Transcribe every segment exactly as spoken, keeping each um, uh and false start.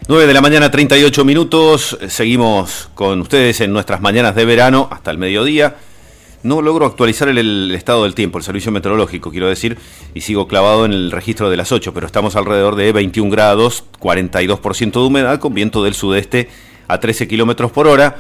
nueve de la mañana, treinta y ocho minutos. Seguimos con ustedes en nuestras mañanas de verano hasta el mediodía. No logro actualizar el, el estado del tiempo, el servicio meteorológico, quiero decir, y sigo clavado en el registro de las ocho, pero estamos alrededor de veintiún grados, cuarenta y dos por ciento de humedad, con viento del sudeste a trece kilómetros por hora.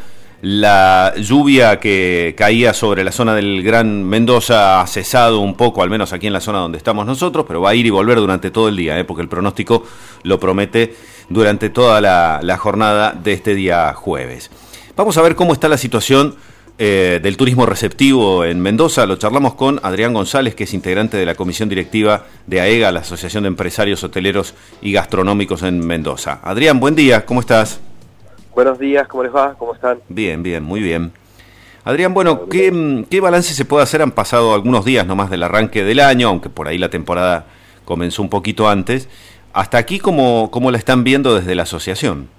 La lluvia que caía sobre la zona del Gran Mendoza ha cesado un poco, al menos aquí en la zona donde estamos nosotros, pero va a ir y volver durante todo el día, ¿eh? porque el pronóstico lo promete durante toda la, la jornada de este día jueves. Vamos a ver cómo está la situación eh, del turismo receptivo en Mendoza. Lo charlamos con Adrián González, que es integrante de la comisión directiva de AEGA, la Asociación de Empresarios Hoteleros y Gastronómicos en Mendoza. Adrián, buen día, ¿cómo estás? Buenos días, ¿cómo les va? ¿Cómo están? Bien, bien, muy bien. Adrián, bueno, ¿qué, qué balance se puede hacer? Han pasado algunos días nomás del arranque del año, aunque por ahí la temporada comenzó un poquito antes. Hasta aquí, ¿cómo, cómo la están viendo desde la asociación?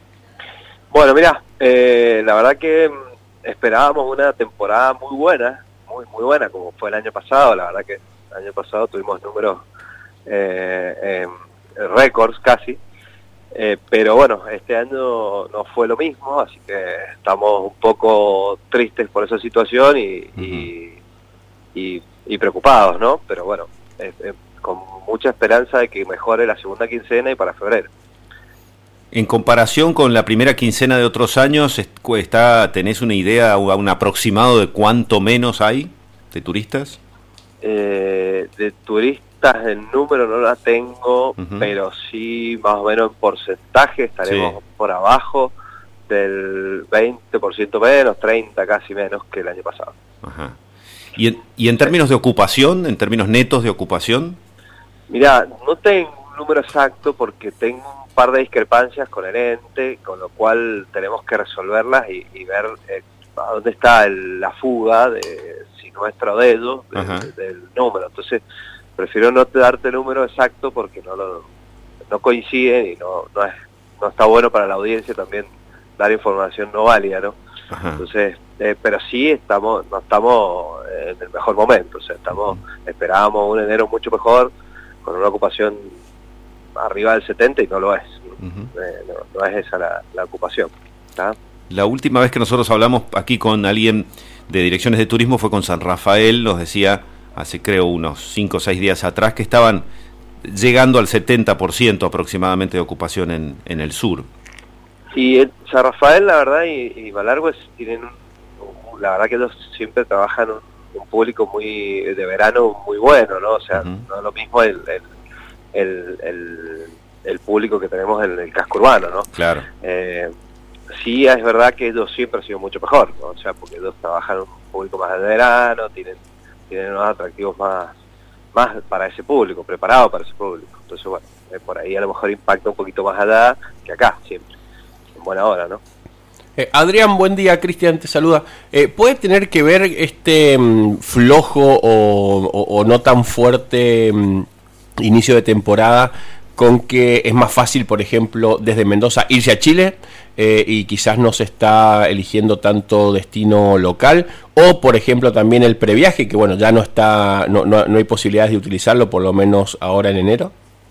Bueno, mirá, eh, la verdad que esperábamos una temporada muy buena, muy muy buena, como fue el año pasado. La verdad que el año pasado tuvimos números eh, eh, récords casi. Eh, pero bueno, este año no fue lo mismo, así que estamos un poco tristes por esa situación y, uh-huh. y, y, y preocupados, ¿no? Pero bueno, eh, eh, con mucha esperanza de que mejore la segunda quincena y para febrero. En comparación con la primera quincena de otros años, está, ¿tenés una idea o un aproximado de cuánto menos hay de turistas? Eh, de turistas, el número no la tengo, uh-huh. pero sí más o menos en porcentaje estaremos sí. por abajo del veinte por ciento menos, treinta casi menos que el año pasado. Ajá. ¿Y en, y en términos de ocupación, en términos netos de ocupación? Mirá, no tengo un número exacto porque tengo un par de discrepancias con el ente, con lo cual tenemos que resolverlas y, y ver eh, a dónde está el, la fuga de si nuestra o de ellos, de, de, del número. Entonces, prefiero no darte el número exacto porque no lo no coinciden y no no es no está bueno para la audiencia también dar información no válida, ¿no? Ajá. Entonces, eh, pero sí estamos no estamos en el mejor momento, o sea, estamos uh-huh. esperábamos un enero mucho mejor con una ocupación arriba del setenta y no lo es. Uh-huh. eh, no, no es esa la, la ocupación, ¿está? La última vez que nosotros hablamos aquí con alguien de direcciones de turismo fue con San Rafael, nos decía hace creo unos cinco o seis días atrás, que estaban llegando al setenta por ciento aproximadamente de ocupación en, en el sur. Y en San Rafael, la verdad, y, y Malargüe tienen, un, la verdad que ellos siempre trabajan un, un público muy de verano muy bueno, ¿no? O sea, uh-huh. no es lo mismo el, el, el, el, el público que tenemos en el casco urbano, ¿no? Claro. Eh, sí, es verdad que ellos siempre han sido mucho mejor, ¿no? O sea, porque ellos trabajan un público más de verano, tienen tienen unos atractivos más más para ese público, preparado para ese público. Entonces, bueno, eh, por ahí a lo mejor impacta un poquito más allá que acá, siempre, en buena hora, ¿no? Eh, Adrián, buen día, Cristian te saluda. Eh, ¿Puede tener que ver este mmm, flojo o, o, o no tan fuerte mmm, inicio de temporada con que es más fácil, por ejemplo, desde Mendoza irse a Chile eh, y quizás no se está eligiendo tanto destino local, o por ejemplo también el previaje, que bueno, ya no está, no, no, no hay posibilidades de utilizarlo, por lo menos ahora en enero?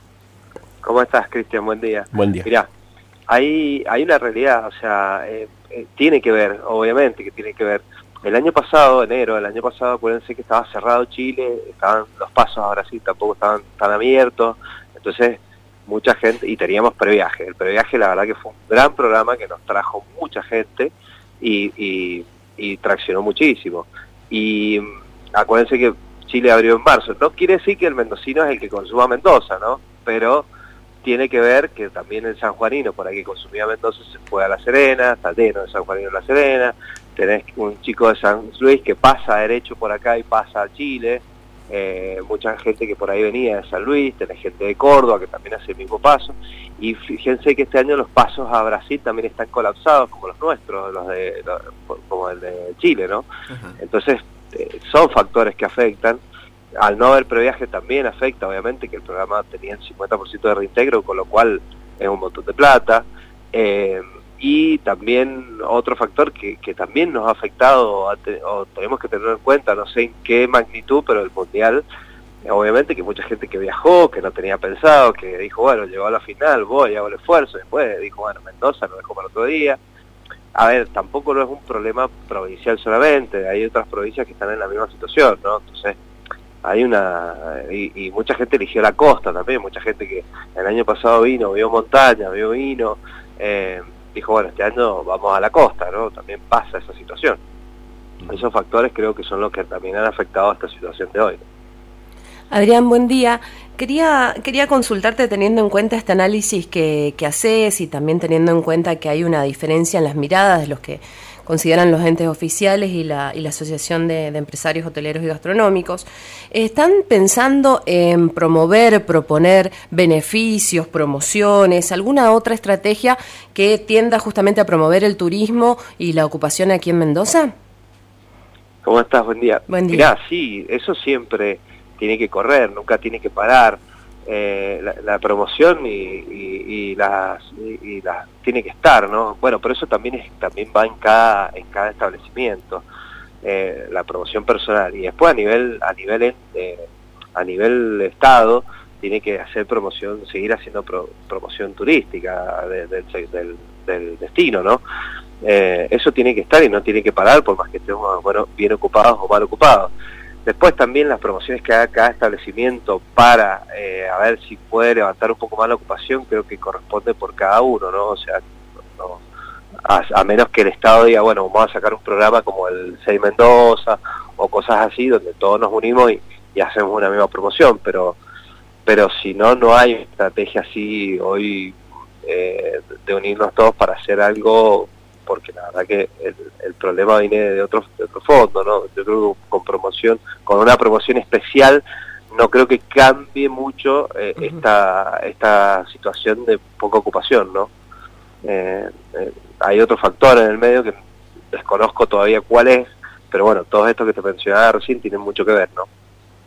¿Cómo estás, Cristian? Buen día. Buen día. Mirá, hay, hay una realidad, o sea, eh, eh, tiene que ver, obviamente que tiene que ver. El año pasado, enero, el año pasado, acuérdense que estaba cerrado Chile, estaban los pasos ahora sí, tampoco estaban tan abiertos, entonces mucha gente, y teníamos previaje. El previaje la verdad que fue un gran programa que nos trajo mucha gente y, y, y traccionó muchísimo. Y acuérdense que Chile abrió en marzo. No quiere decir que el mendocino es el que consuma Mendoza, ¿no? Pero tiene que ver que también el sanjuanino, por ahí que consumía Mendoza, se fue a La Serena, está lleno de sanjuanino en La Serena. Tenés un chico de San Luis que pasa derecho por acá y pasa a Chile. Eh, mucha gente que por ahí venía de San Luis, tenés gente de Córdoba que también hace el mismo paso, y fíjense que este año los pasos a Brasil también están colapsados como los nuestros, los de los, como el de Chile, ¿no? Uh-huh. Entonces eh, son factores que afectan. Al no haber previaje también afecta, obviamente, que el programa tenía el cincuenta por ciento de reintegro, con lo cual es un montón de plata. Eh, y también otro factor que, que también nos ha afectado, o tenemos que tener en cuenta, no sé en qué magnitud, pero el Mundial obviamente que mucha gente que viajó, que no tenía pensado, que dijo, bueno, llegó a la final, voy, hago el esfuerzo, después dijo, bueno, Mendoza lo dejo para otro día. A ver, tampoco no es un problema provincial solamente, hay otras provincias que están en la misma situación, ¿no? Entonces, hay una... Y, y mucha gente eligió la costa también, mucha gente que el año pasado vino, vio montaña, vio vino, eh, dijo, bueno, este año vamos a la costa, ¿no? También pasa esa situación. Esos factores creo que son los que también han afectado a esta situación de hoy. Adrián, buen día. Quería, quería consultarte teniendo en cuenta este análisis que, que haces y también teniendo en cuenta que hay una diferencia en las miradas de los que consideran los entes oficiales y la, y la Asociación de, de Empresarios Hoteleros y Gastronómicos. ¿Están pensando en promover, proponer beneficios, promociones, alguna otra estrategia que tienda justamente a promover el turismo y la ocupación aquí en Mendoza? ¿Cómo estás? Buen día. Buen día. Mirá, sí, eso siempre tiene que correr, nunca tiene que parar. Eh, la, la promoción y, y, y, las, y, y las tiene que estar, ¿no? Bueno, pero eso también es, también va en cada en cada establecimiento, eh, la promoción personal, y después a nivel a nivel eh, a nivel estado tiene que hacer promoción, seguir haciendo pro, promoción turística de, de, del, del destino, ¿no? Eh, eso tiene que estar y no tiene que parar por más que estemos, bueno, bien ocupados o mal ocupados. Después también las promociones que haga cada establecimiento para eh, a ver si puede levantar un poco más la ocupación, creo que corresponde por cada uno, ¿no? O sea, no, a, a menos que el Estado diga, bueno, vamos a sacar un programa como el seis Mendoza o cosas así, donde todos nos unimos y, y hacemos una misma promoción, pero pero si no, no hay estrategia así hoy eh, de unirnos todos para hacer algo, porque la verdad que el, el problema viene de otro, de otro fondo, ¿no? Yo creo que con promoción, con una promoción especial, no creo que cambie mucho eh, uh-huh. esta esta situación de poca ocupación, ¿no? Eh, eh, hay otro factor en el medio que desconozco todavía cuál es, pero bueno, todos estos que te mencionaba recién tienen mucho que ver, ¿no?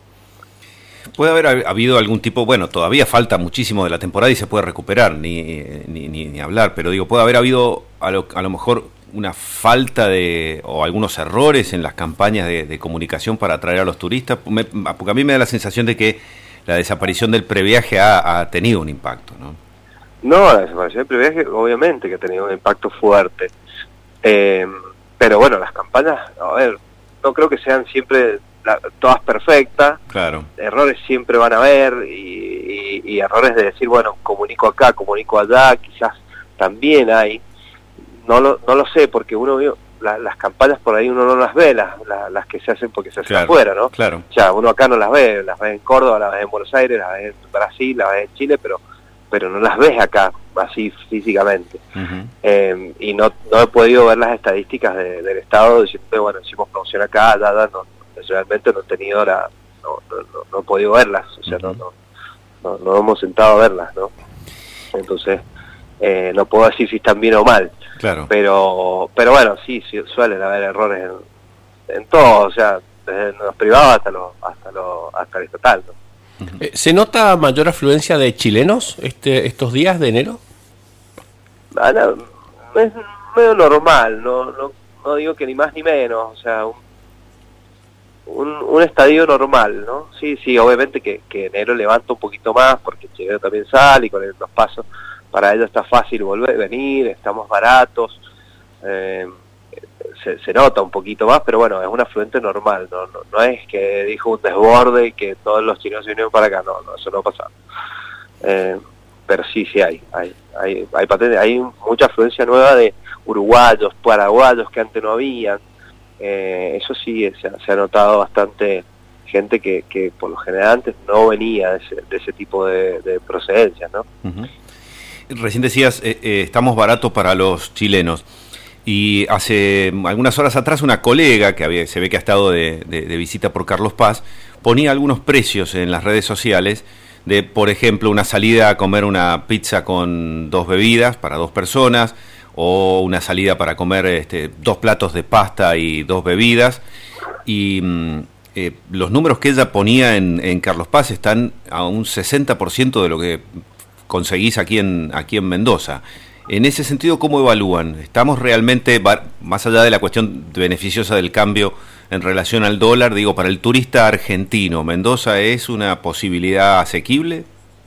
¿Puede haber habido algún tipo, bueno, todavía falta muchísimo de la temporada y se puede recuperar, ni, ni, ni, ni hablar, pero digo, puede haber habido a lo, a lo mejor una falta de, o algunos errores en las campañas de, de comunicación para atraer a los turistas? Me, porque a mí me da la sensación de que la desaparición del previaje ha, ha tenido un impacto, ¿no? No, la desaparición del previaje obviamente que ha tenido un impacto fuerte, eh, pero bueno, las campañas, a ver, no creo que sean siempre... La, todas perfectas, claro. Errores siempre van a haber y, y, y errores de decir, bueno, comunico acá, comunico allá, quizás también hay, no lo, no lo sé, porque uno vio, la, las campañas por ahí uno no las ve, las, las, las que se hacen porque se hacen claro, afuera, ¿no? Claro. O sea, uno acá no las ve, las ve en Córdoba, las ve en Buenos Aires, las ve en Brasil, las ve en Chile, pero pero no las ves acá, así físicamente. Uh-huh. Eh, y no, no he podido ver las estadísticas de, del Estado diciendo, bueno, hicimos promoción acá, allá, allá, no. Realmente no he tenido la, no, no, no, no he podido verlas, o sea, uh-huh. no, no, no, no hemos sentado a verlas, ¿no? Entonces, eh, no puedo decir si están bien o mal, claro. pero pero bueno, sí, sí suelen haber errores en, en todo, o sea, desde los privados hasta los hasta los hasta el estatal, ¿no? Uh-huh. ¿Se nota mayor afluencia de chilenos este estos días de enero? Ah, no, es medio normal, no, no, no digo que ni más ni menos, o sea, un Un, un estadio normal, ¿no? Sí, sí, obviamente que, que enero levanta un poquito más porque el chileno también sale y con los pasos para ellos está fácil volver, venir, estamos baratos, eh, se, se nota un poquito más, pero bueno, es un afluente normal, no, no, no es que dijo un desborde y que todos los chilenos se vinieron para acá, no, no, eso no ha pasado. Eh, pero sí, sí hay, hay, hay, hay patentes, hay mucha afluencia nueva de uruguayos, paraguayos que antes no habían. Eh, eso sí, se, se ha notado bastante gente que, que por lo general antes no venía de ese, de ese tipo de, de procedencias, ¿no? Uh-huh. Recién decías, eh, eh, estamos baratos para los chilenos, y hace algunas horas atrás una colega que había, se ve que ha estado de, de, de visita por Carlos Paz, ponía algunos precios en las redes sociales de, por ejemplo, una salida a comer una pizza con dos bebidas para dos personas, o una salida para comer este, dos platos de pasta y dos bebidas, y eh, los números que ella ponía en, en Carlos Paz están a un sesenta por ciento de lo que conseguís aquí en aquí en Mendoza. En ese sentido, ¿cómo evalúan? ¿Estamos realmente, más allá de la cuestión beneficiosa del cambio en relación al dólar, digo, para el turista argentino, ¿Mendoza es una posibilidad asequible?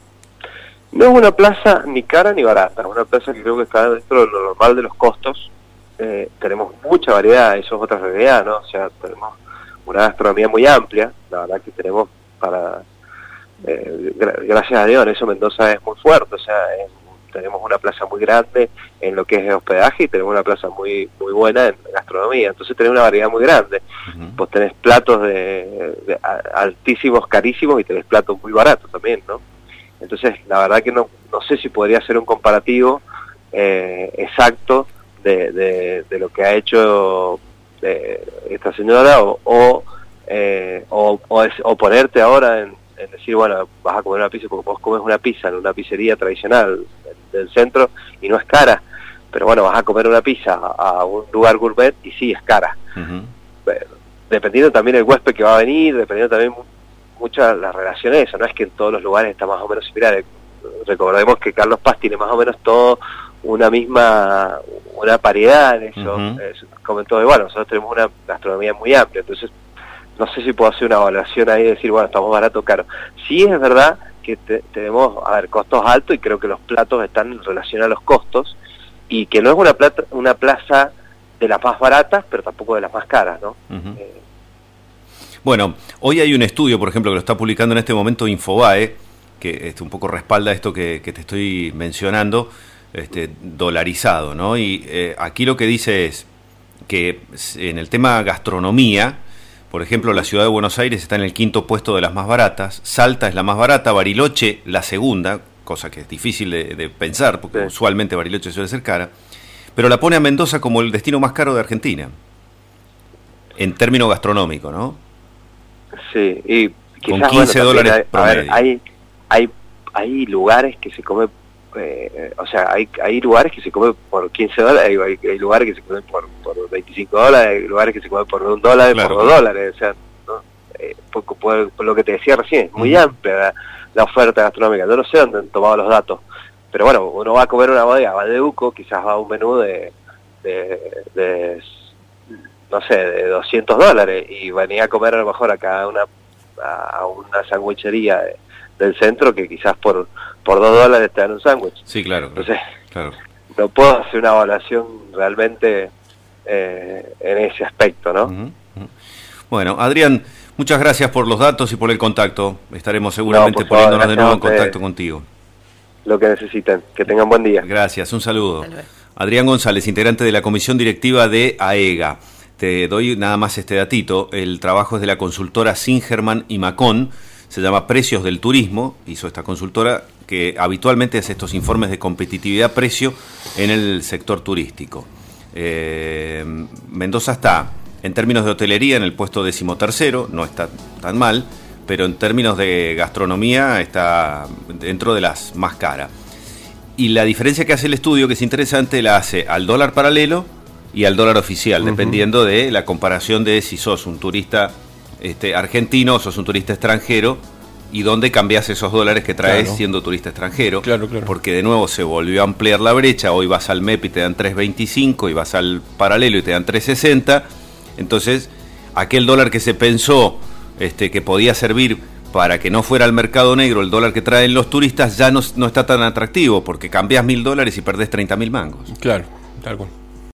No es una plaza ni cara ni barata, es una plaza que creo que está dentro de lo normal de los costos. Eh, tenemos mucha variedad, eso es otra realidad, ¿no? O sea, tenemos una gastronomía muy amplia, la verdad que tenemos para... Eh, gra gracias a Dios, en eso Mendoza es muy fuerte, o sea, es, tenemos una plaza muy grande en lo que es hospedaje y tenemos una plaza muy muy buena en gastronomía, entonces tenemos una variedad muy grande. Uh-huh. Pues tenés platos de, de altísimos, carísimos, y tenés platos muy baratos también, ¿no? Entonces la verdad que no, no sé si podría ser un comparativo eh, exacto de, de, de lo que ha hecho eh, esta señora o o, eh, o, o, es, o ponerte ahora en, en decir, bueno, vas a comer una pizza, porque vos comes una pizza en una pizzería tradicional del centro y no es cara, pero bueno, vas a comer una pizza a un lugar gourmet y sí es cara. Uh-huh. Dependiendo también del huésped que va a venir, dependiendo también muchas las relaciones, eso no es que en todos los lugares está más o menos similar. Recordemos que Carlos Paz tiene más o menos todo una misma, una paridad en eso, uh-huh. es, como en todo igual, nosotros tenemos una gastronomía muy amplia, entonces no sé si puedo hacer una evaluación ahí y decir, bueno, estamos barato o caro. Sí es verdad que te, tenemos, a ver, costos altos, y creo que los platos están en relación a los costos, y que no es una plata, una plaza de las más baratas, pero tampoco de las más caras, ¿no? Uh-huh. eh, bueno, hoy hay un estudio, por ejemplo, que lo está publicando en este momento Infobae, que este, un poco respalda esto que, que te estoy mencionando, este, dolarizado, ¿no? Y eh, aquí lo que dice es que en el tema gastronomía, por ejemplo, la ciudad de Buenos Aires está en el quinto puesto de las más baratas, Salta es la más barata, Bariloche la segunda, cosa que es difícil de, de pensar, porque sí, usualmente Bariloche suele ser cara, pero la pone a Mendoza como el destino más caro de Argentina, en términos gastronómicos, ¿no? Sí, y quizás, con quince bueno, dólares hay, promedio. A ver, hay, hay, hay lugares que se come, eh, o sea, hay, hay lugares que se come por quince dólares, hay, hay lugares que se comen por, por veinticinco dólares, hay lugares que se comen por un dólar, claro, por dos dólares, o sea, ¿no? eh, por, por, por lo que te decía recién, es muy uh-huh. amplia la, la oferta gastronómica. Yo no sé dónde han tomado los datos, pero bueno, uno va a comer una bodega Valdebuco, quizás va a un menú de, de, de no sé, de doscientos dólares, y venía a comer a lo mejor acá a una, a una sandwichería de, del centro, que quizás por por dos dólares te dan un sándwich. Sí, claro. Entonces, claro. no puedo hacer una evaluación realmente eh, en ese aspecto, ¿no? Uh-huh. Uh-huh. Bueno, Adrián, muchas gracias por los datos y por el contacto. Estaremos seguramente no, por poniéndonos favor, de nuevo en contacto contigo. Lo que necesiten. Que tengan buen día. Gracias, un saludo. Adrián González, integrante de la comisión directiva de AEGA. Te doy nada más este datito. El trabajo es de la consultora Singerman y Macón. Se llama Precios del Turismo. Hizo esta consultora que habitualmente hace estos informes de competitividad-precio en el sector turístico. Eh, Mendoza está, en términos de hotelería, en el puesto decimotercero, no está tan mal, pero en términos de gastronomía está dentro de las más caras. Y la diferencia que hace el estudio, que es interesante, la hace al dólar paralelo y al dólar oficial, uh-huh. dependiendo de la comparación de si sos un turista este, argentino o sos un turista extranjero, y dónde cambias esos dólares que traes claro. siendo turista extranjero. Claro, claro. Porque de nuevo se volvió a ampliar la brecha. Hoy vas al M E P y te dan tres veinticinco, y vas al paralelo y te dan tres sesenta. Entonces, aquel dólar que se pensó este, que podía servir para que no fuera al mercado negro el dólar que traen los turistas, ya no, no está tan atractivo, porque cambias mil dólares y perdés treinta mil mangos. Claro, tal cual.